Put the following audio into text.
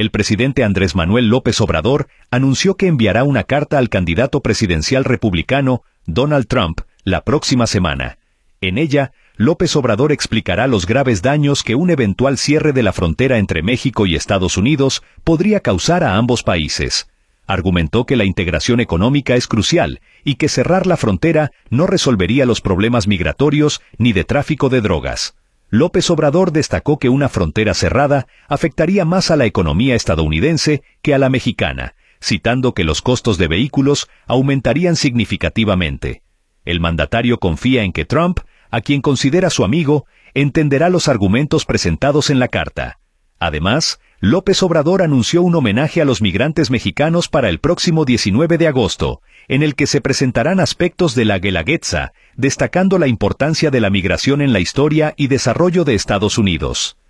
el presidente Andrés Manuel López Obrador anunció que enviará una carta al candidato presidencial republicano, Donald Trump, la próxima semana. En ella, López Obrador explicará los graves daños que un eventual cierre de la frontera entre México y Estados Unidos podría causar a ambos países. Argumentó que la integración económica es crucial y que cerrar la frontera no resolvería los problemas migratorios ni de tráfico de drogas. López Obrador destacó que una frontera cerrada afectaría más a la economía estadounidense que a la mexicana, citando que los costos de vehículos aumentarían significativamente. El mandatario confía en que Trump, a quien considera su amigo, entenderá los argumentos presentados en la carta. Además, López Obrador anunció un homenaje a los migrantes mexicanos para el próximo 19 de agosto, en el que se presentarán aspectos de la Guelaguetza, destacando la importancia de la migración en la historia y desarrollo de Estados Unidos.